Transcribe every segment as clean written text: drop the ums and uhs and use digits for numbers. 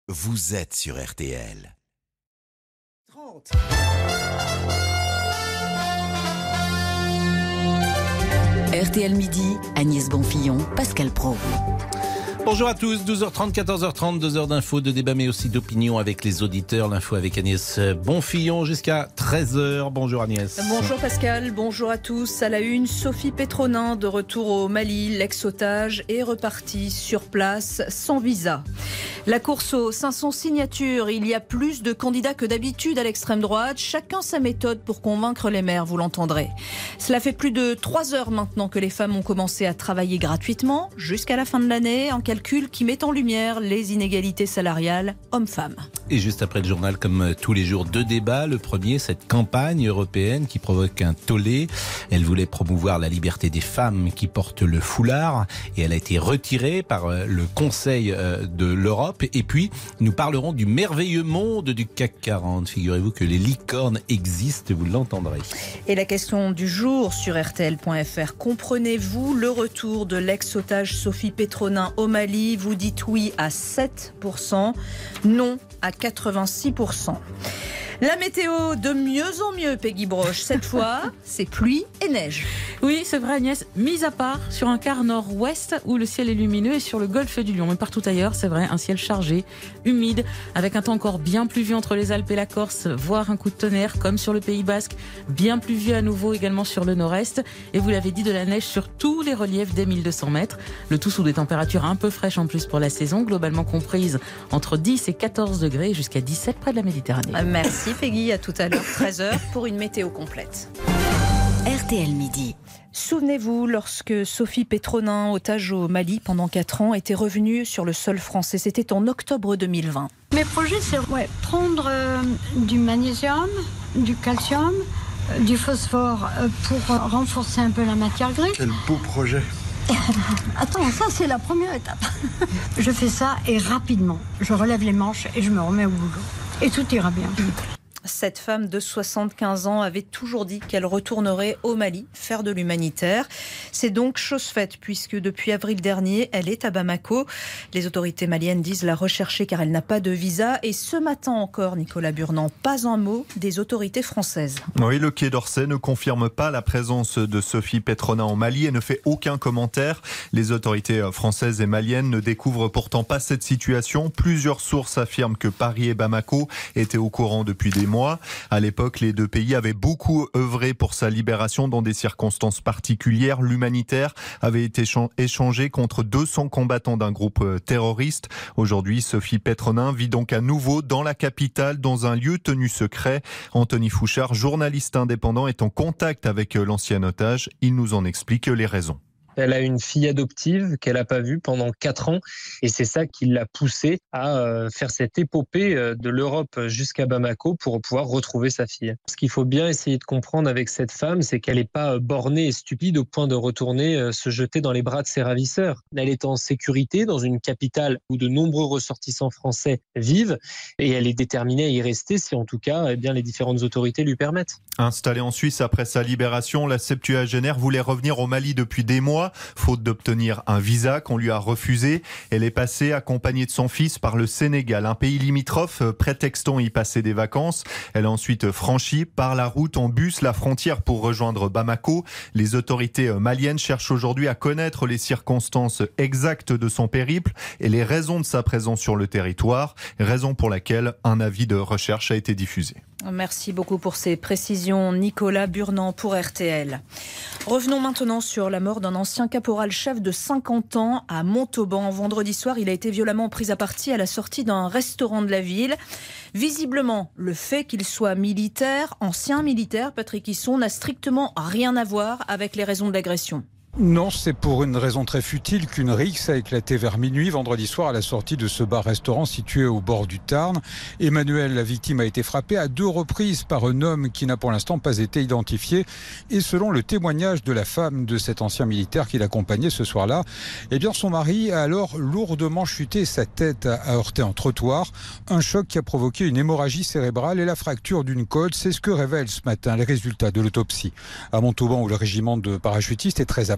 Vous êtes sur RTL. 30. RTL Midi, Agnès Bonfillon, Pascal Praud. Bonjour à tous, 12h30, 14h30, 2 heures d'infos, de débat mais aussi d'opinion avec les auditeurs. L'info avec Agnès Bonfillon jusqu'à 13h. Bonjour Agnès. Bonjour Pascal, bonjour à tous. À la une, Sophie Petronin de retour au Mali. L'ex-otage est reparti sur place sans visa. La course aux 500 signatures. Il y a plus de candidats que d'habitude à l'extrême droite. Chacun sa méthode pour convaincre les maires, vous l'entendrez. Cela fait plus de 3 heures maintenant que les femmes ont commencé à travailler gratuitement jusqu'à la fin de l'année. En calcul qui met en lumière les inégalités salariales hommes-femmes. Et juste après le journal, comme tous les jours, 2 débats. Le premier, cette campagne européenne qui provoque un tollé. Elle voulait promouvoir la liberté des femmes qui portent le foulard et elle a été retirée par le Conseil de l'Europe. Et puis, nous parlerons du merveilleux monde du CAC 40. Figurez-vous que les licornes existent, vous l'entendrez. Et la question du jour sur RTL.fr. Comprenez-vous le retour de l'ex-otage Sophie Petronin au Mali? Vous dites oui à 7%, non à 86%. La météo de mieux en mieux, Peggy Broche. Cette fois, c'est pluie et neige. Oui, c'est vrai Agnès, mis à part sur un quart nord-ouest où le ciel est lumineux et sur le golfe du Lion. Mais partout ailleurs, c'est vrai, un ciel chargé, humide, avec un temps encore bien pluvieux entre les Alpes et la Corse, voire un coup de tonnerre comme sur le Pays Basque, bien pluvieux à nouveau également sur le nord-est. Et vous l'avez dit, de la neige sur tous les reliefs des 1200 mètres. Le tout sous des températures un peu fraîches en plus pour la saison, globalement comprises entre 10 et 14 degrés jusqu'à 17 près de la Méditerranée. Merci Peggy, à tout à l'heure, 13h pour une météo complète. RTL Midi. Souvenez-vous, lorsque Sophie Petronin, otage au Mali pendant 4 ans, était revenue sur le sol français. C'était en octobre 2020. Mes projets, c'est prendre du magnésium, du calcium, du phosphore pour renforcer un peu la matière grise. Quel beau projet! Attends, ça c'est la première étape. Je fais ça et rapidement, je relève les manches et je me remets au boulot. Et tout ira bien. Cette femme de 75 ans avait toujours dit qu'elle retournerait au Mali faire de l'humanitaire. C'est donc chose faite puisque depuis avril dernier, elle est à Bamako. Les autorités maliennes disent la rechercher car elle n'a pas de visa. Et ce matin encore, Nicolas Burnand, pas un mot des autorités françaises. Oui, le Quai d'Orsay ne confirme pas la présence de Sophie Petronin au Mali et ne fait aucun commentaire. Les autorités françaises et maliennes ne découvrent pourtant pas cette situation. Plusieurs sources affirment que Paris et Bamako étaient au courant depuis des mois. À l'époque, les deux pays avaient beaucoup œuvré pour sa libération dans des circonstances particulières. L'humanitaire avait été échangé contre 200 combattants d'un groupe terroriste. Aujourd'hui, Sophie Petronin vit donc à nouveau dans la capitale, dans un lieu tenu secret. Anthony Fouchard, journaliste indépendant, est en contact avec l'ancien otage. Il nous en explique les raisons. Elle a une fille adoptive qu'elle n'a pas vue pendant 4 ans et c'est ça qui l'a poussée à faire cette épopée de l'Europe jusqu'à Bamako pour pouvoir retrouver sa fille. Ce qu'il faut bien essayer de comprendre avec cette femme, c'est qu'elle n'est pas bornée et stupide au point de retourner se jeter dans les bras de ses ravisseurs. Elle est en sécurité dans une capitale où de nombreux ressortissants français vivent et elle est déterminée à y rester si en tout cas les différentes autorités lui permettent. Installée en Suisse après sa libération, la septuagénaire voulait revenir au Mali depuis des mois. Faute d'obtenir un visa qu'on lui a refusé, elle est passée accompagnée de son fils par le Sénégal, un pays limitrophe, prétextant y passer des vacances. Elle a ensuite franchi par la route en bus la frontière pour rejoindre Bamako. Les autorités maliennes cherchent aujourd'hui à connaître les circonstances exactes de son périple et les raisons de sa présence sur le territoire, raison pour laquelle un avis de recherche a été diffusé. Merci beaucoup pour ces précisions, Nicolas Burnand pour RTL. Revenons maintenant sur la mort d'un ancien caporal-chef de 50 ans à Montauban. Vendredi soir, il a été violemment pris à partie à la sortie d'un restaurant de la ville. Visiblement, le fait qu'il soit militaire, ancien militaire, Patrick Hisson, n'a strictement rien à voir avec les raisons de l'agression. Non, c'est pour une raison très futile qu'une rixe a éclaté vers minuit vendredi soir à la sortie de ce bar-restaurant situé au bord du Tarn. Emmanuel, la victime, a été frappé à 2 reprises par un homme qui n'a pour l'instant pas été identifié. Et selon le témoignage de la femme de cet ancien militaire qui l'accompagnait ce soir-là, son mari a alors lourdement chuté, sa tête a heurté un trottoir. Un choc qui a provoqué une hémorragie cérébrale et la fracture d'une côte. C'est ce que révèlent ce matin les résultats de l'autopsie. À Montauban, où le régiment de parachutistes est très apprécié,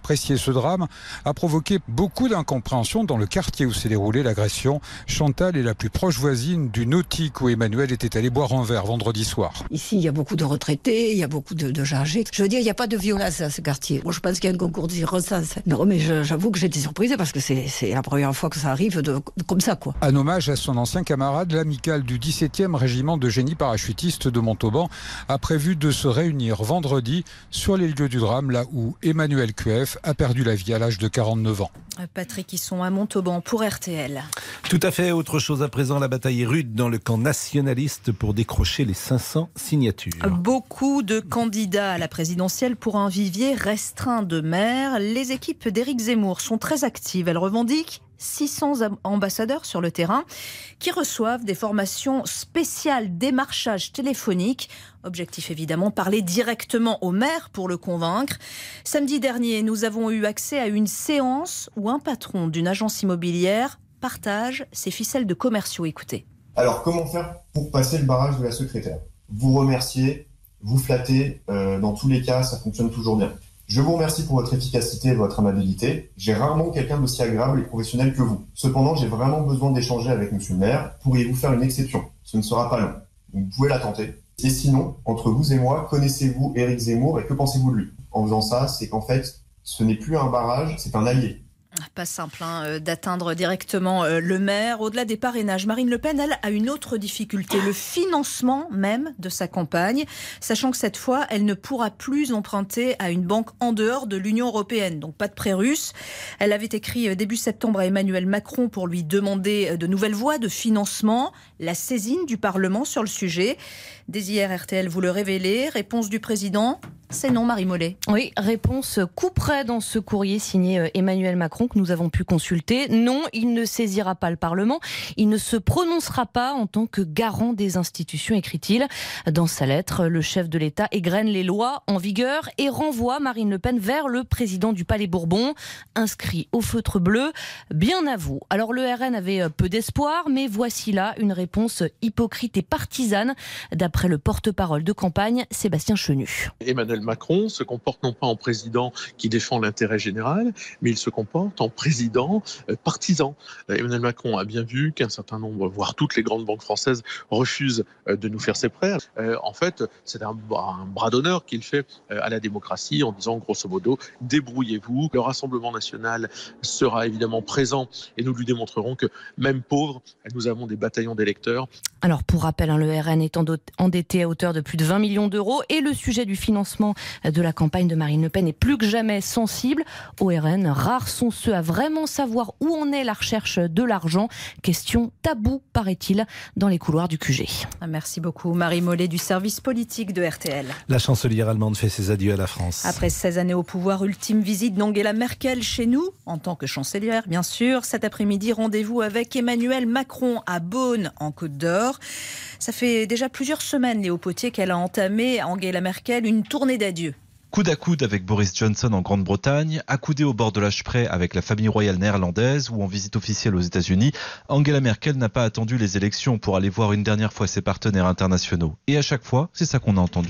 apprécié ce drame, a provoqué beaucoup d'incompréhension dans le quartier où s'est déroulée l'agression. Chantal est la plus proche voisine du Nautique où Emmanuel était allé boire un verre vendredi soir. Ici, il y a beaucoup de retraités, il y a beaucoup de gens âgés. Je veux dire, il n'y a pas de violence dans ce quartier. Moi, je pense qu'il y a un concours de circonstances. Non, mais j'avoue que j'étais surprise parce que c'est la première fois que ça arrive comme ça, quoi. Un hommage à son ancien camarade, l'amicale du 17e régiment de génie parachutiste de Montauban a prévu de se réunir vendredi sur les lieux du drame, là où Emmanuel Cuef a perdu la vie à l'âge de 49 ans. Patrick, ils sont à Montauban pour RTL. Tout à fait. Autre chose à présent, la bataille est rude dans le camp nationaliste pour décrocher les 500 signatures. Beaucoup de candidats à la présidentielle pour un vivier restreint de maires. Les équipes d'Éric Zemmour sont très actives. Elles revendiquent 600 ambassadeurs sur le terrain qui reçoivent des formations spéciales démarchage téléphonique. Objectif évidemment, parler directement au maire pour le convaincre. Samedi dernier, nous avons eu accès à une séance où un patron d'une agence immobilière partage ses ficelles de commerciaux. Écoutez. Alors, comment faire pour passer le barrage de la secrétaire ? Vous remercier, vous flatter. Dans tous les cas, ça fonctionne toujours bien. Je vous remercie pour votre efficacité et votre amabilité. J'ai rarement quelqu'un d'aussi agréable et professionnel que vous. Cependant, j'ai vraiment besoin d'échanger avec monsieur le maire. Pourriez-vous faire une exception ? Ce ne sera pas long. Vous pouvez la tenter. Et sinon, entre vous et moi, connaissez-vous Éric Zemmour et que pensez-vous de lui ? En faisant ça, c'est qu'en fait, ce n'est plus un barrage, c'est un allié. Pas simple d'atteindre directement le maire. Au-delà des parrainages, Marine Le Pen, elle, a une autre difficulté, le financement même de sa campagne, sachant que cette fois, elle ne pourra plus emprunter à une banque en dehors de l'Union européenne, donc pas de prêt russe. Elle avait écrit début septembre à Emmanuel Macron pour lui demander de nouvelles voies de financement, la saisine du Parlement sur le sujet. Dès hier, RTL vous le révélait, réponse du président, c'est non, Marie Mollet. Oui, réponse coup près dans ce courrier signé Emmanuel Macron que nous avons pu consulter. Non, il ne saisira pas le Parlement. Il ne se prononcera pas en tant que garant des institutions, écrit-il. Dans sa lettre, le chef de l'État égrène les lois en vigueur et renvoie Marine Le Pen vers le président du Palais Bourbon, inscrit au feutre bleu. Bien à vous. Alors le RN avait peu d'espoir, mais voici là une réponse hypocrite et partisane, d'après le porte-parole de campagne, Sébastien Chenu. Emmanuel Macron se comporte non pas en président qui défend l'intérêt général, mais il se comporte en président partisan. Emmanuel Macron a bien vu qu'un certain nombre, voire toutes les grandes banques françaises refusent de nous faire ses prêts. En fait, c'est un bras d'honneur qu'il fait à la démocratie en disant grosso modo, débrouillez-vous. Le Rassemblement national sera évidemment présent et nous lui démontrerons que même pauvres, nous avons des bataillons d'électeurs. Alors pour rappel, le RN est endetté à hauteur de plus de 20 millions d'euros et le sujet du financement de la campagne de Marine Le Pen est plus que jamais sensible. Au RN, rares sont ceux à vraiment savoir où en est la recherche de l'argent. Question taboue, paraît-il, dans les couloirs du QG. Merci beaucoup, Marie Mollet du service politique de RTL. La chancelière allemande fait ses adieux à la France. Après 16 années au pouvoir, ultime visite d'Angela Merkel chez nous, en tant que chancelière, bien sûr. Cet après-midi, rendez-vous avec Emmanuel Macron à Beaune, en Côte d'Or. Ça fait déjà plusieurs semaines, Léo Potier, qu'elle a entamé, Angela Merkel, une tournée d'adieu. Coude à coude avec Boris Johnson en Grande-Bretagne, accoudée au bord de la Spree avec la famille royale néerlandaise ou en visite officielle aux États-Unis, Angela Merkel n'a pas attendu les élections pour aller voir une dernière fois ses partenaires internationaux. Et à chaque fois, c'est ça qu'on a entendu.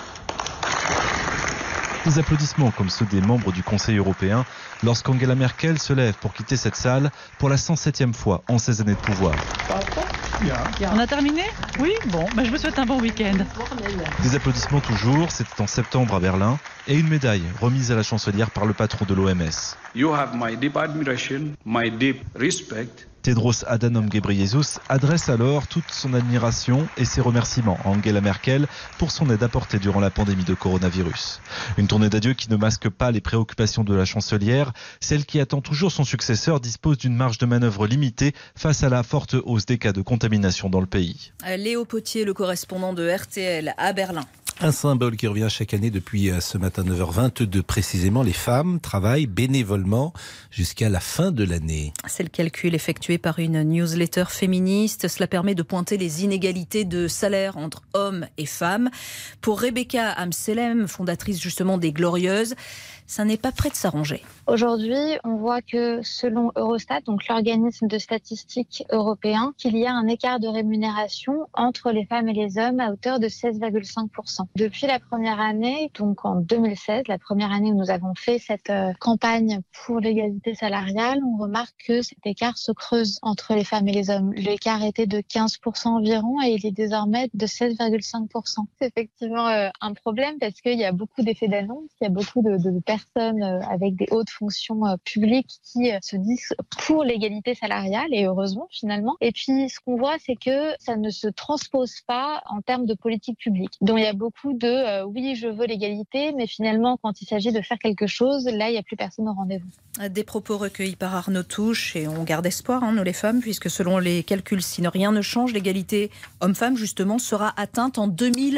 Des applaudissements comme ceux des membres du Conseil européen lorsqu'Angela Merkel se lève pour quitter cette salle pour la 107e fois en 16 années de pouvoir. On a terminé ? Oui ? Bon, je vous souhaite un bon week-end. Des applaudissements toujours, c'était en septembre à Berlin, et une médaille remise à la chancelière par le patron de l'OMS. You have my deep admiration, my deep respect. Tedros Adhanom Ghebreyesus adresse alors toute son admiration et ses remerciements à Angela Merkel pour son aide apportée durant la pandémie de coronavirus. Une tournée d'adieu qui ne masque pas les préoccupations de la chancelière. Celle qui attend toujours son successeur dispose d'une marge de manœuvre limitée face à la forte hausse des cas de contamination dans le pays. Léo Potier, le correspondant de RTL à Berlin. Un symbole qui revient chaque année depuis ce matin 9h22 précisément. Les femmes travaillent bénévolement jusqu'à la fin de l'année. C'est le calcul effectué par une newsletter féministe. Cela permet de pointer les inégalités de salaire entre hommes et femmes. Pour Rebecca Amselem, fondatrice justement des Glorieuses, ça n'est pas prêt de s'arranger. Aujourd'hui, on voit que selon Eurostat, donc l'organisme de statistiques européen, qu'il y a un écart de rémunération entre les femmes et les hommes à hauteur de 16,5%. Depuis la première année, donc en 2016, la première année où nous avons fait cette campagne pour l'égalité salariale, on remarque que cet écart se creuse entre les femmes et les hommes. L'écart était de 15% environ et il est désormais de 16,5%. C'est effectivement un problème parce qu'il y a beaucoup d'effets d'annonce, il y a beaucoup de personnes avec des hautes fonctions publiques qui se disent pour l'égalité salariale, et heureusement finalement. Et puis ce qu'on voit, c'est que ça ne se transpose pas en termes de politique publique. Donc il y a beaucoup de oui, je veux l'égalité, mais finalement quand il s'agit de faire quelque chose, là il n'y a plus personne au rendez-vous. Des propos recueillis par Arnaud Touche, et on garde espoir, nous les femmes, puisque selon les calculs, si rien ne change, l'égalité homme-femme justement sera atteinte en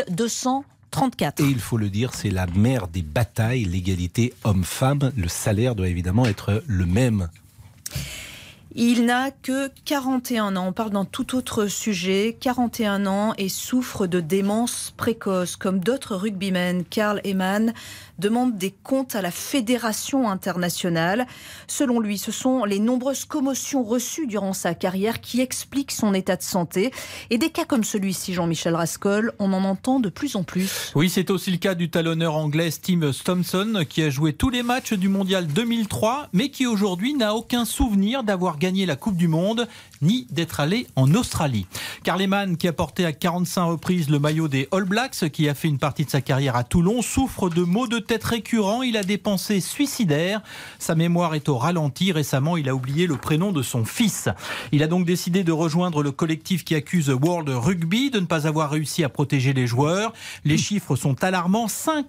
2234. Et il faut le dire, c'est la mère des batailles, l'égalité homme-femme. Le salaire doit évidemment être le même. Il n'a que 41 ans, on parle d'un tout autre sujet, 41 ans et souffre de démence précoce. Comme d'autres rugbymen, Karl Ehmann demande des comptes à la Fédération internationale. Selon lui, ce sont les nombreuses commotions reçues durant sa carrière qui expliquent son état de santé. Et des cas comme celui-ci, Jean-Michel Rascol, on en entend de plus en plus. Oui, c'est aussi le cas du talonneur anglais Steve Thompson, qui a joué tous les matchs du Mondial 2003, mais qui aujourd'hui n'a aucun souvenir d'avoir gagné la Coupe du Monde, ni d'être allé en Australie. Karl Ehmann, qui a porté à 45 reprises le maillot des All Blacks, qui a fait une partie de sa carrière à Toulon, souffre de maux de tête récurrents. Il a des pensées suicidaires. Sa mémoire est au ralenti. Récemment, il a oublié le prénom de son fils. Il a donc décidé de rejoindre le collectif qui accuse World Rugby de ne pas avoir réussi à protéger les joueurs. Les chiffres sont alarmants.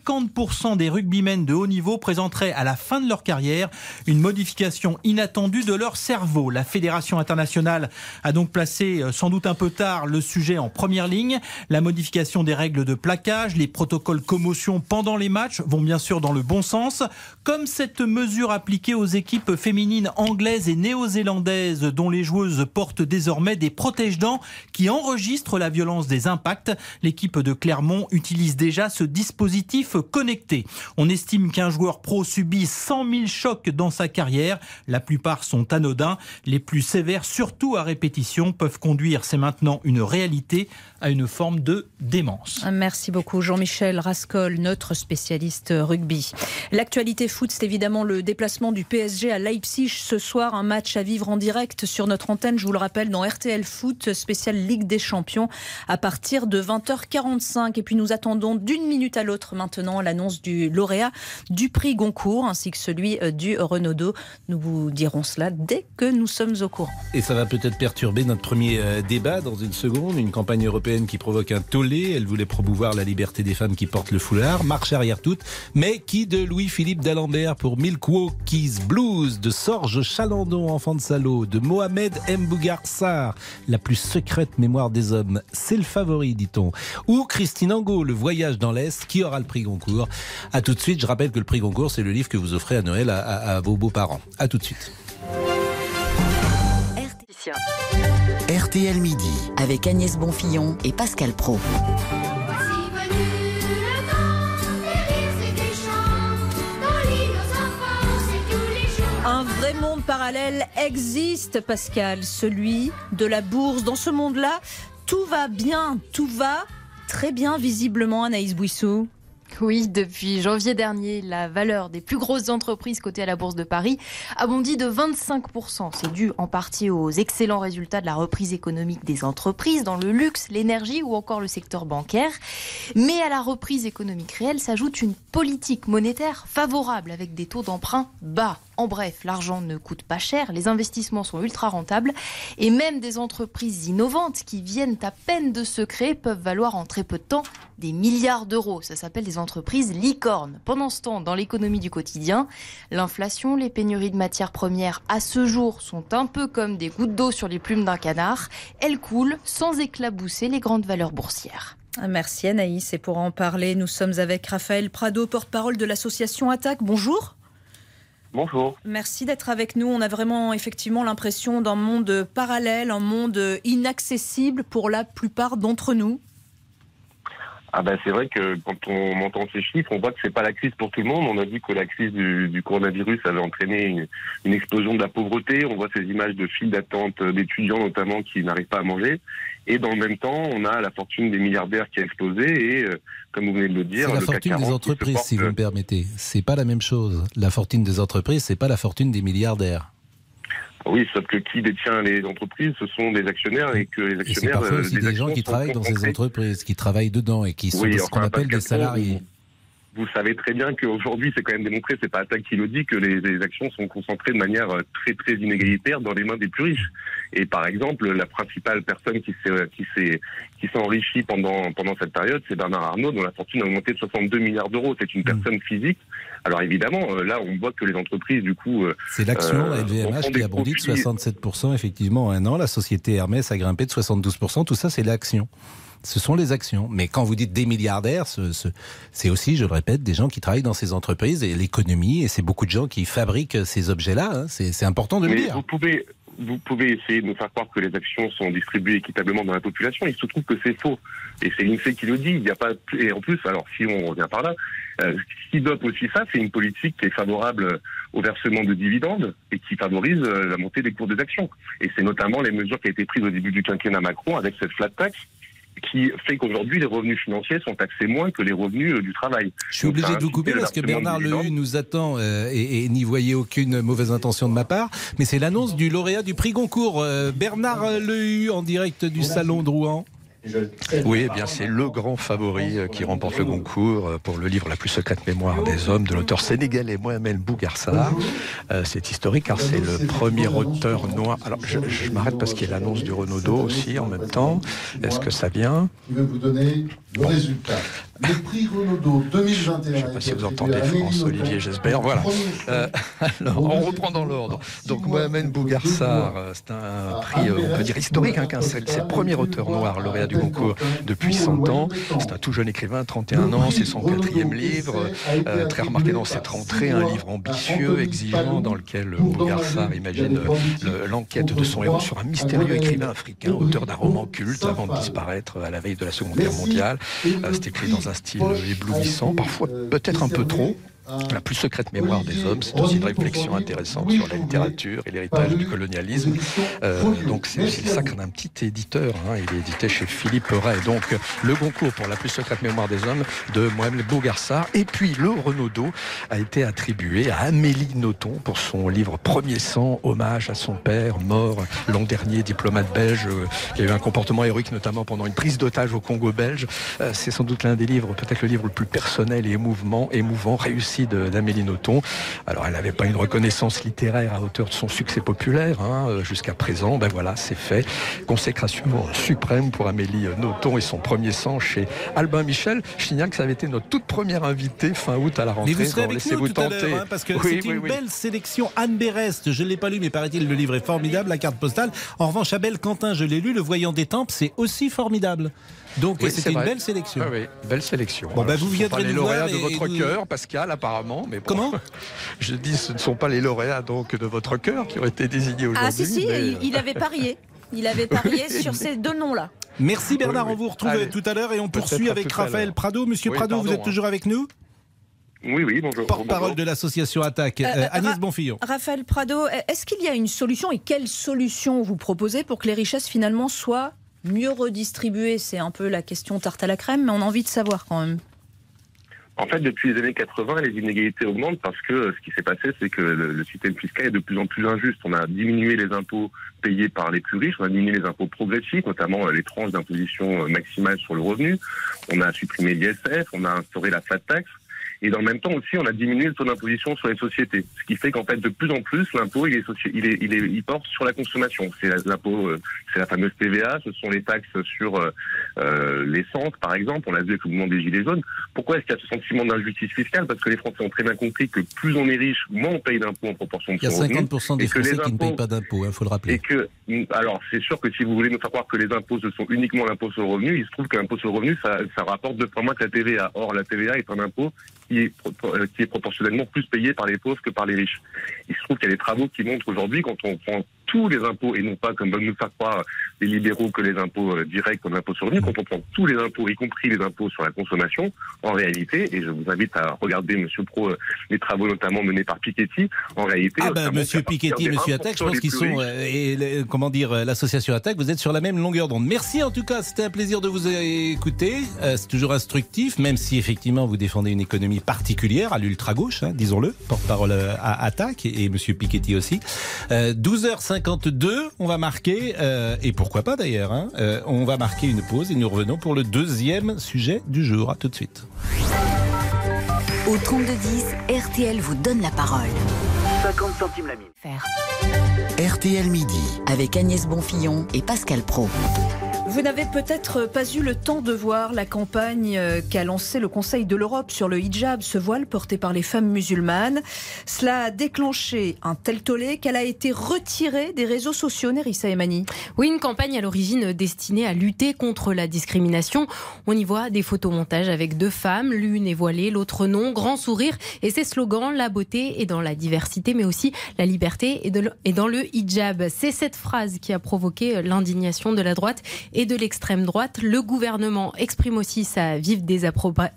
50% des rugbymen de haut niveau présenteraient à la fin de leur carrière une modification inattendue de leur cerveau. La Fédération internationale a donc placé, sans doute un peu tard, le sujet en première ligne. La modification des règles de plaquage, les protocoles commotion pendant les matchs vont bien sûr dans le bon sens, comme cette mesure appliquée aux équipes féminines anglaises et néo-zélandaises dont les joueuses portent désormais des protège-dents qui enregistrent la violence des impacts. L'équipe de Clermont utilise déjà ce dispositif connecté. On estime qu'un joueur pro subit 100 000 chocs dans sa carrière. La plupart sont anodins. Les plus sévères, surtout à répétition, peuvent conduire, c'est maintenant une réalité, à une forme de démence. Merci beaucoup Jean-Michel Rascol, notre spécialiste rugby. L'actualité foot, c'est évidemment le déplacement du PSG à Leipzig ce soir, un match à vivre en direct sur notre antenne, je vous le rappelle, dans RTL Foot, spécial Ligue des Champions, à partir de 20h45. Et puis nous attendons d'une minute à l'autre maintenant l'annonce du lauréat du prix Goncourt, ainsi que celui du Renaudot. Nous vous dirons cela dès que nous sommes au courant. Et ça va peut-être perturber notre premier débat dans une seconde. Une campagne européenne qui provoque un tollé. Elle voulait promouvoir la liberté des femmes qui portent le foulard. Marche arrière toute. Mais qui de Louis-Philippe d'Alembert pour Milwaukee's Blues, de Sorge Chalandon, enfant de salaud, de Mohamed Mbougar-Sarr, la plus secrète mémoire des hommes. C'est le favori, dit-on. Ou Christine Angot, Le voyage dans l'Est, qui aura le prix Goncourt. A tout de suite. Je rappelle que le prix Goncourt, c'est le livre que vous offrez à Noël à vos beaux-parents. A tout de suite. RTL Midi. Avec Agnès Bonfillon et Pascal Praud. Un vrai monde parallèle existe, Pascal, celui de la bourse. Dans ce monde-là, tout va bien, tout va très bien, visiblement, Anaïs Bouissou. Oui, depuis janvier dernier, la valeur des plus grosses entreprises cotées à la Bourse de Paris a bondi de 25%. C'est dû en partie aux excellents résultats de la reprise économique des entreprises dans le luxe, l'énergie ou encore le secteur bancaire. Mais à la reprise économique réelle s'ajoute une politique monétaire favorable avec des taux d'emprunt bas. En bref, l'argent ne coûte pas cher, les investissements sont ultra rentables et même des entreprises innovantes qui viennent à peine de se créer peuvent valoir en très peu de temps des milliards d'euros. Ça s'appelle des entreprises licornes. Pendant ce temps, dans l'économie du quotidien, l'inflation, les pénuries de matières premières à ce jour sont un peu comme des gouttes d'eau sur les plumes d'un canard. Elles coulent sans éclabousser les grandes valeurs boursières. Merci Anaïs. Et pour en parler, nous sommes avec Raphaël Prado, porte-parole de l'association Attaque. Bonjour. Bonjour. Merci d'être avec nous. On a vraiment effectivement l'impression d'un monde parallèle, un monde inaccessible pour la plupart d'entre nous. C'est vrai que quand on entend ces chiffres, on voit que c'est pas la crise pour tout le monde. On a vu que la crise du coronavirus avait entraîné une explosion de la pauvreté. On voit ces images de files d'attente d'étudiants notamment qui n'arrivent pas à manger. Et dans le même temps, on a la fortune des milliardaires qui a explosé et, comme vous venez de le dire, c'est la fortune des entreprises, si vous me permettez. C'est pas la même chose. La fortune des entreprises, c'est pas la fortune des milliardaires. Oui, sauf que qui détient les entreprises, ce sont des actionnaires et que les actionnaires... Et c'est parfois aussi des gens qui travaillent dans ces entreprises, qui travaillent dedans et qui sont ce qu'on appelle des salariés. Vous savez très bien qu'aujourd'hui, c'est quand même démontré, c'est pas Attaque qui le dit, que les actions sont concentrées de manière très très inégalitaire dans les mains des plus riches. Et par exemple, la principale personne qui s'est enrichie pendant cette période, c'est Bernard Arnault, dont la fortune a augmenté de 62 milliards d'euros. C'est une personne physique. Alors évidemment, là, on voit que les entreprises, du coup... c'est l'action, la LVMH, qui a bondi de 67% effectivement en un an. La société Hermès a grimpé de 72%. Tout ça, c'est l'action. Ce sont les actions. Mais quand vous dites des milliardaires, c'est aussi, je le répète, des gens qui travaillent dans ces entreprises et l'économie, et c'est beaucoup de gens qui fabriquent ces objets-là. Hein. C'est important de le dire. Vous pouvez essayer de nous faire croire que les actions sont distribuées équitablement dans la population. Il se trouve que c'est faux. Et c'est l'INSEE qui le dit. Il n'y a pas, et en plus, alors, si on revient par là, ce qui dope aussi ça, c'est une politique qui est favorable au versement de dividendes et qui favorise la montée des cours des actions. Et c'est notamment les mesures qui ont été prises au début du quinquennat Macron avec cette flat tax, qui fait qu'aujourd'hui, les revenus financiers sont taxés moins que les revenus du travail. Je suis obligé de vous couper parce que Bernard Lehu nous attend et n'y voyez aucune mauvaise intention de ma part, mais c'est l'annonce du lauréat du prix Goncourt. Bernard Lehu, en direct du Salon de Rouen. Oui, eh bien c'est le grand favori qui remporte le Goncourt pour le livre La plus secrète mémoire des hommes de l'auteur sénégalais Mohamed Bougarsar. C'est historique car c'est le premier auteur noir. Alors je m'arrête parce qu'il y a l'annonce du Renaudot aussi en même temps. Est-ce que ça vient ? Je vais vous donner le résultat. Le prix Renaudot 2021. Je ne sais pas si vous entendez Olivier Gesbert. Voilà. Alors, on reprend dans l'ordre. Donc Mohamed Bougarsar, c'est un prix, on peut dire historique, hein, c'est le premier auteur noir lauréat du Goncourt depuis 100 ans. C'est un tout jeune écrivain, 31 ans, c'est son 4e livre, très remarqué dans cette rentrée, un livre ambitieux, exigeant, dans lequel Bougarsar imagine l'enquête de son héros sur un mystérieux écrivain africain, auteur d'un roman culte avant de disparaître à la veille de la Seconde Guerre mondiale. C'est écrit dans un style éblouissant, parfois peut-être un peu trop. La plus secrète mémoire des hommes, c'est aussi une réflexion intéressante sur la littérature et l'héritage du colonialisme. Donc c'est aussi le sacre d'un petit éditeur. Hein. Il est édité chez Philippe Ray. Donc le Goncourt pour la plus secrète mémoire des hommes de Mohamed Bougarsar. Et puis le Renaudot a été attribué à Amélie Nothomb pour son livre Premier sang, hommage à son père, mort l'an dernier, diplomate belge, qui a eu un comportement héroïque notamment pendant une prise d'otage au Congo belge. C'est sans doute l'un des livres, peut-être le livre le plus personnel et émouvant, réussi d'Amélie Nothomb. Alors elle n'avait pas une reconnaissance littéraire à hauteur de son succès populaire jusqu'à présent. Ben voilà, c'est fait. Consécration suprême pour Amélie Nothomb et son premier sang chez Albin Michel. Je signale que ça avait été notre toute première invitée fin août à la rentrée. Mais vous serez avec nous tout à l'heure, parce que c'est une belle sélection. Anne Berest, je ne l'ai pas lu, mais paraît-il le livre est formidable, la carte postale. En revanche, Abel Quentin, je l'ai lu, Le Voyant des Tempes, c'est aussi formidable. Donc c'était une belle sélection. Oui, belle sélection. Bon, vous viendrez les nous lauréats voir de votre cœur, Pascal, apparemment. Mais bon. Comment ? Je dis, ce ne sont pas les lauréats donc de votre cœur qui ont été désignés aujourd'hui. Ah si, il avait parié. Il avait parié sur ces deux noms-là. Merci Bernard, on vous retrouve tout à l'heure et on poursuit avec Raphaël Prado. Monsieur Prado, vous êtes toujours avec nous ? Oui, bonjour. Porte-parole de l'association Attaque, Agnès Bonfillon. Raphaël Prado, est-ce qu'il y a une solution et quelle solution vous proposez pour que les richesses finalement soient mieux redistribuées ? C'est un peu la question tarte à la crème, mais on a envie de savoir quand même. En fait, depuis les années 80, les inégalités augmentent parce que ce qui s'est passé, c'est que le système fiscal est de plus en plus injuste. On a diminué les impôts payés par les plus riches, on a diminué les impôts progressifs, notamment les tranches d'imposition maximale sur le revenu. On a supprimé l'ISF, on a instauré la flat tax. Et dans le même temps aussi, on a diminué le taux d'imposition sur les sociétés. Ce qui fait qu'en fait, de plus en plus, l'impôt, il porte sur la consommation. C'est l'impôt, c'est la fameuse TVA, ce sont les taxes sur l'essence, par exemple. On l'a vu avec le mouvement des Gilets jaunes. Pourquoi est-ce qu'il y a ce sentiment d'injustice fiscale ? Parce que les Français ont très bien compris que plus on est riche, moins on paye d'impôts en proportion de son revenu. Il y a 50% des Français qui ne payent pas d'impôts, il faut le rappeler. Alors, c'est sûr que si vous voulez nous faire croire que les impôts, ce sont uniquement l'impôt sur le revenu, il se trouve que l'impôt sur le revenu, ça rapporte 2 fois moins que la TVA. Or, la TVA est un impôt qui est proportionnellement plus payé par les pauvres que par les riches. Il se trouve qu'il y a des travaux qui montrent aujourd'hui, quand on prend tous les impôts, et non pas, comme veulent nous faire croire les libéraux, que les impôts directs comme l'impôt sur le revenu, quand on prend tous les impôts, y compris les impôts sur la consommation, en réalité, et je vous invite à regarder, Monsieur Pro, les travaux notamment menés par Piketty, en réalité... Monsieur Piketty et Monsieur Attaque, je pense qu'ils sont, l'association Attaque, vous êtes sur la même longueur d'onde. Merci en tout cas, c'était un plaisir de vous écouter. C'est toujours instructif, même si effectivement vous défendez une économie particulière à l'ultra-gauche, disons-le, porte-parole à Attaque, et Monsieur Piketty aussi. 12h52, on va marquer, et pourquoi pas d'ailleurs, on va marquer une pause et nous revenons pour le deuxième sujet du jour. À tout de suite. Au 3210, RTL vous donne la parole. 50 centimes la minute. RTL Midi. Avec Agnès Bonfillon et Pascal Praud. Vous n'avez peut-être pas eu le temps de voir la campagne qu'a lancée le Conseil de l'Europe sur le hijab, ce voile porté par les femmes musulmanes. Cela a déclenché un tel tollé qu'elle a été retirée des réseaux sociaux, Nerissa Emani. Oui, une campagne à l'origine destinée à lutter contre la discrimination. On y voit des photomontages avec deux femmes, l'une est voilée, l'autre non, grand sourire. Et ses slogans, la beauté est dans la diversité, mais aussi la liberté est dans le hijab. C'est cette phrase qui a provoqué l'indignation de la droite et de l'extrême droite. Le gouvernement exprime aussi sa vive désapprobation,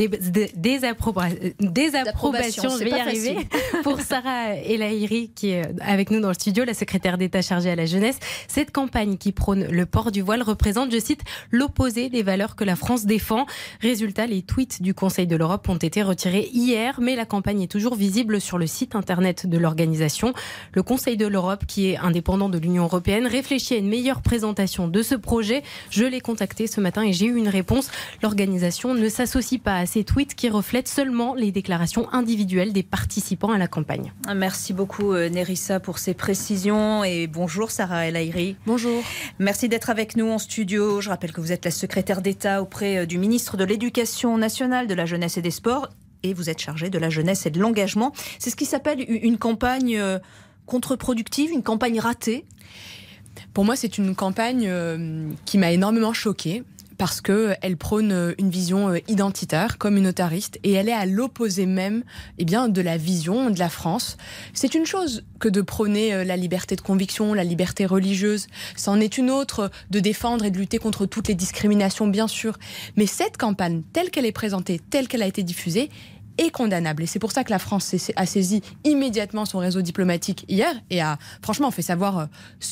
je vais y arriver, pour Sarah El Haïry qui est avec nous dans le studio, la secrétaire d'État chargée à la jeunesse. Cette campagne qui prône le port du voile représente, je cite, l'opposé des valeurs que la France défend. Résultat, les tweets du Conseil de l'Europe ont été retirés hier, mais la campagne est toujours visible sur le site internet de l'organisation. Le Conseil de l'Europe, qui est indépendant de l'Union européenne, réfléchit à une meilleure présentation de ce projet. Je l'ai contacté ce matin et j'ai eu une réponse. L'organisation ne s'associe pas à ces tweets qui reflètent seulement les déclarations individuelles des participants à la campagne. Merci beaucoup Nerissa pour ces précisions et bonjour Sarah El Haïry. Bonjour. Merci d'être avec nous en studio. Je rappelle que vous êtes la secrétaire d'État auprès du ministre de l'Éducation nationale, de la jeunesse et des sports et vous êtes chargée de la jeunesse et de l'engagement. C'est ce qui s'appelle une campagne contre-productive, une campagne ratée. Pour moi, c'est une campagne qui m'a énormément choquée parce qu'elle prône une vision identitaire, communautariste, et elle est à l'opposé même de la vision de la France. C'est une chose que de prôner la liberté de conviction, la liberté religieuse. C'en est une autre de défendre et de lutter contre toutes les discriminations, bien sûr. Mais cette campagne, telle qu'elle est présentée, telle qu'elle a été diffusée, est condamnable. Et c'est pour ça que la France a saisi immédiatement son réseau diplomatique hier et a franchement fait savoir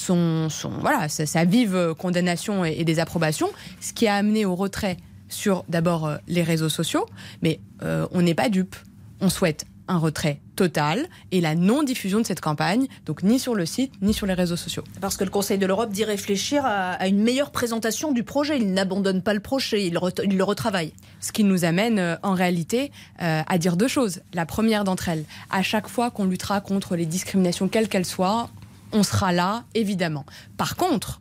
sa vive condamnation et désapprobation, ce qui a amené au retrait sur d'abord les réseaux sociaux. Mais on n'est pas dupe. On souhaite un retrait total et la non-diffusion de cette campagne, donc ni sur le site, ni sur les réseaux sociaux. Parce que le Conseil de l'Europe dit réfléchir à une meilleure présentation du projet. Il n'abandonne pas le projet, il le retravaille. Ce qui nous amène en réalité à dire deux choses. La première d'entre elles, à chaque fois qu'on luttera contre les discriminations, quelles qu'elles soient, on sera là, évidemment. Par contre,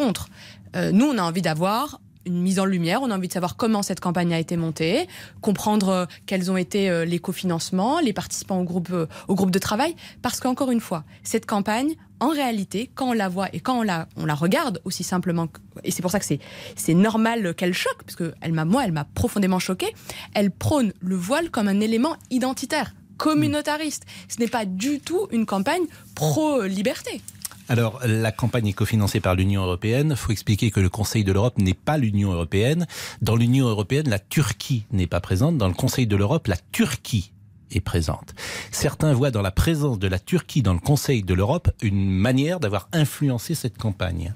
nous, on a envie d'avoir une mise en lumière, on a envie de savoir comment cette campagne a été montée, comprendre quels ont été les cofinancements, les participants au groupe de travail, parce qu'encore une fois, cette campagne, en réalité, quand on la voit et quand on la regarde aussi simplement, et c'est pour ça que c'est normal qu'elle choque, parce que elle m'a profondément choquée, elle prône le voile comme un élément identitaire, communautariste. Ce n'est pas du tout une campagne pro-liberté. Alors, la campagne est cofinancée par l'Union européenne. Il faut expliquer que le Conseil de l'Europe n'est pas l'Union européenne. Dans l'Union européenne, la Turquie n'est pas présente. Dans le Conseil de l'Europe, la Turquie est présente. Certains voient dans la présence de la Turquie dans le Conseil de l'Europe une manière d'avoir influencé cette campagne.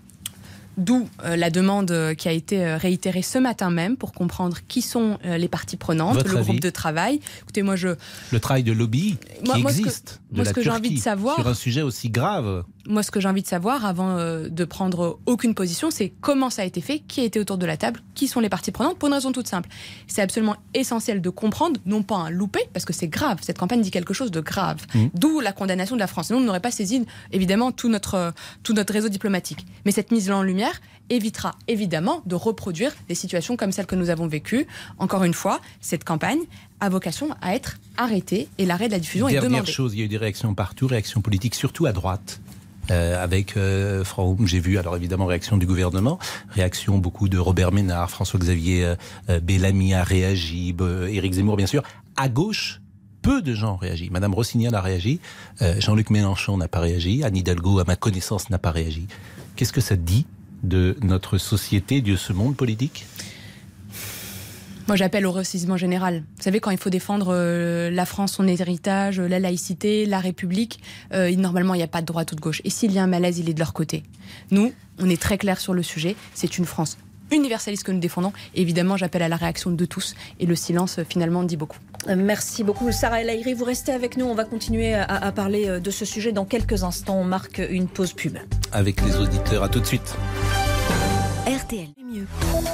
D'où la demande qui a été réitérée ce matin même pour comprendre qui sont les parties prenantes, Votre le avis ? groupe de travail. Écoutez, le travail de lobby qui existe de la Turquie sur un sujet aussi grave. Moi, ce que j'ai envie de savoir, avant de prendre aucune position, c'est comment ça a été fait, qui a été autour de la table, qui sont les parties prenantes, pour une raison toute simple. C'est absolument essentiel de comprendre, non pas un loupé, parce que c'est grave, cette campagne dit quelque chose de grave. D'où la condamnation de la France. Sinon, on n'aurait pas saisi, évidemment, tout notre réseau diplomatique. Mais cette mise en lumière évitera, évidemment, de reproduire des situations comme celles que nous avons vécues. Encore une fois, cette campagne a vocation à être arrêtée et l'arrêt de la diffusion est demandé. Dernière chose, il y a eu des réactions partout, réactions politiques, surtout à droite. Avec Front, j'ai vu alors évidemment réaction du gouvernement, réaction beaucoup de Robert Ménard, François-Xavier Bellamy a réagi, Éric Zemmour bien sûr. À gauche, peu de gens ont réagi. Madame Rossignol a réagi, Jean-Luc Mélenchon n'a pas réagi, Anne Hidalgo, à ma connaissance, n'a pas réagi. Qu'est-ce que ça dit de notre société, de ce monde politique ? Moi, j'appelle au ressaisissement général. Vous savez, quand il faut défendre la France, son héritage, la laïcité, la République, normalement, il n'y a pas de droite ou de gauche. Et s'il y a un malaise, il est de leur côté. Nous, on est très clair sur le sujet. C'est une France universaliste que nous défendons. Et évidemment, j'appelle à la réaction de tous. Et le silence, finalement, dit beaucoup. Merci beaucoup, Sarah El Haïry. Vous restez avec nous. On va continuer à parler de ce sujet dans quelques instants. On marque une pause pub. Avec les auditeurs, à tout de suite. RTL, mieux.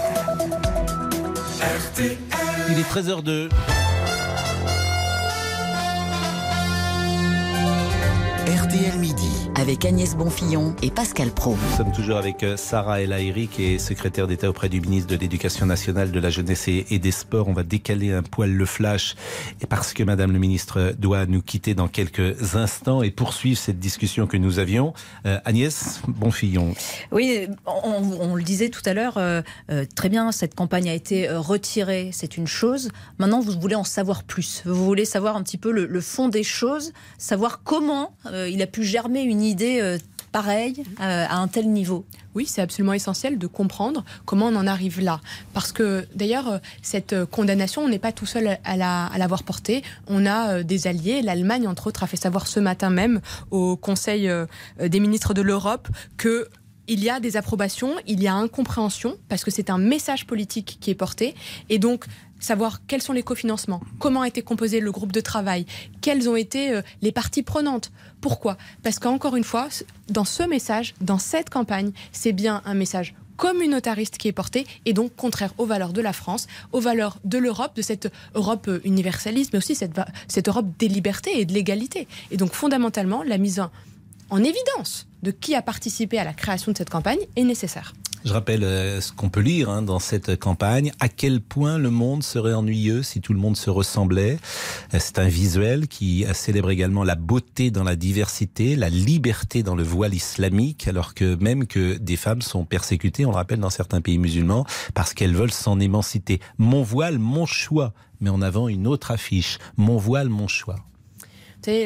Il est 13h02. RTL Midi, avec Agnès Bonfillon et Pascal Praud. Nous sommes toujours avec Sarah El Haïry, qui est secrétaire d'État auprès du ministre de l'Éducation nationale, de la jeunesse et des sports. On va décaler un poil le flash, et parce que Madame le ministre doit nous quitter dans quelques instants et poursuivre cette discussion que nous avions. Agnès Bonfillon. Oui, on le disait tout à l'heure, très bien, cette campagne a été retirée, c'est une chose. Maintenant, vous voulez en savoir plus. Vous voulez savoir un petit peu le fond des choses, savoir comment il a pu germer une idée pareille à un tel niveau. Oui, c'est absolument essentiel de comprendre comment on en arrive là. Parce que d'ailleurs, cette condamnation, on n'est pas tout seul à l'avoir portée. On a des alliés. L'Allemagne, entre autres, a fait savoir ce matin même au Conseil des ministres de l'Europe que il y a des approbations, il y a incompréhension, parce que c'est un message politique qui est porté. Et donc, savoir quels sont les cofinancements, comment a été composé le groupe de travail, quelles ont été les parties prenantes. Pourquoi ? Parce qu'encore une fois, dans ce message, dans cette campagne, c'est bien un message communautariste qui est porté et donc contraire aux valeurs de la France, aux valeurs de l'Europe, de cette Europe universaliste, mais aussi cette Europe des libertés et de l'égalité. Et donc fondamentalement, la mise en évidence de qui a participé à la création de cette campagne est nécessaire. Je rappelle ce qu'on peut lire dans cette campagne, à quel point le monde serait ennuyeux si tout le monde se ressemblait. C'est un visuel qui célèbre également la beauté dans la diversité, la liberté dans le voile islamique, alors que même que des femmes sont persécutées, on le rappelle, dans certains pays musulmans, parce qu'elles veulent s'en émanciper. Mon voile, mon choix, mais en avant une autre affiche, mon voile, mon choix. Vous savez,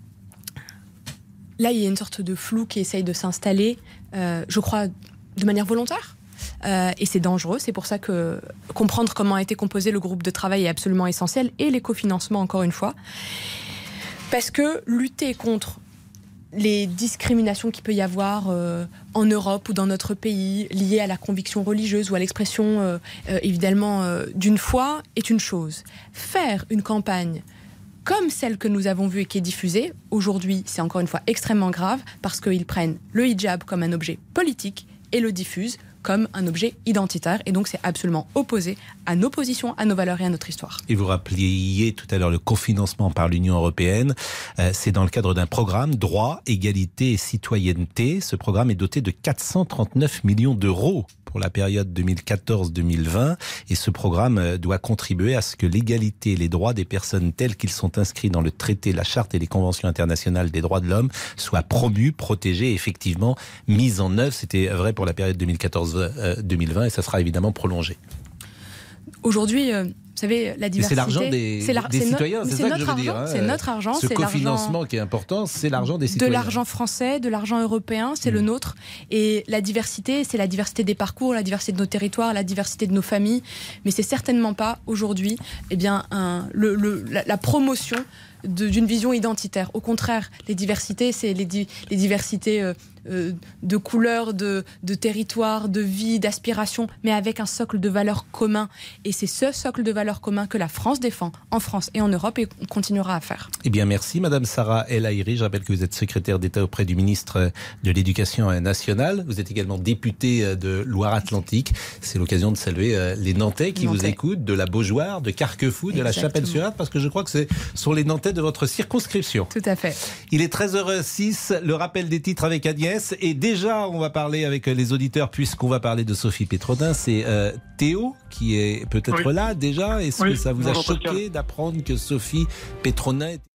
là, il y a une sorte de flou qui essaye de s'installer, je crois, de manière volontaire. Et c'est dangereux. C'est pour ça que comprendre comment a été composé le groupe de travail est absolument essentiel. Et les cofinancements, encore une fois. Parce que lutter contre les discriminations qu'il peut y avoir en Europe ou dans notre pays, liées à la conviction religieuse ou à l'expression, évidemment, d'une foi, est une chose. Faire une campagne comme celle que nous avons vue et qui est diffusée, aujourd'hui, c'est encore une fois extrêmement grave, parce qu'ils prennent le hijab comme un objet politique et le diffusent comme un objet identitaire. Et donc, c'est absolument opposé à nos positions, à nos valeurs et à notre histoire. Et vous rappeliez tout à l'heure le cofinancement par l'Union européenne. C'est dans le cadre d'un programme Droit, Égalité et Citoyenneté. Ce programme est doté de 439 millions d'euros pour la période 2014-2020. Et ce programme doit contribuer à ce que l'égalité et les droits des personnes tels qu'ils sont inscrits dans le traité, la charte et les conventions internationales des droits de l'homme soient promus, protégés et effectivement mis en œuvre. C'était vrai pour la période 2014-2020 et ça sera évidemment prolongé. Aujourd'hui, vous savez, la diversité... C'est l'argent des citoyens, c'est ça que je veux dire. C'est notre argent. Ce cofinancement qui est important, c'est l'argent des citoyens. De l'argent français, de l'argent européen, c'est le nôtre. Et la diversité, c'est la diversité des parcours, la diversité de nos territoires, la diversité de nos familles. Mais c'est certainement pas, aujourd'hui, la promotion d'une vision identitaire. Au contraire, les diversités, c'est les diversités de couleurs, de territoires, de vie, d'aspiration, mais avec un socle de valeurs commun. Et c'est ce socle de valeurs commun que la France défend en France et en Europe et on continuera à faire. Eh bien, merci Madame Sarah El Haïry. Je rappelle que vous êtes secrétaire d'État auprès du ministre de l'Éducation nationale. Vous êtes également députée de Loire-Atlantique. C'est l'occasion de saluer les Nantais qui vous écoutent, de la Beaujoire, de Carquefou, de la Chapelle-sur-Erdre, parce que je crois que ce sont les Nantais de votre circonscription. Tout à fait. Il est 13h06, le rappel des titres avec Agnès. Et déjà, on va parler avec les auditeurs, puisqu'on va parler de Sophie Pétronin. C'est Théo qui est peut-être là déjà. Est-ce que ça vous a choqué d'apprendre que Sophie Pétronin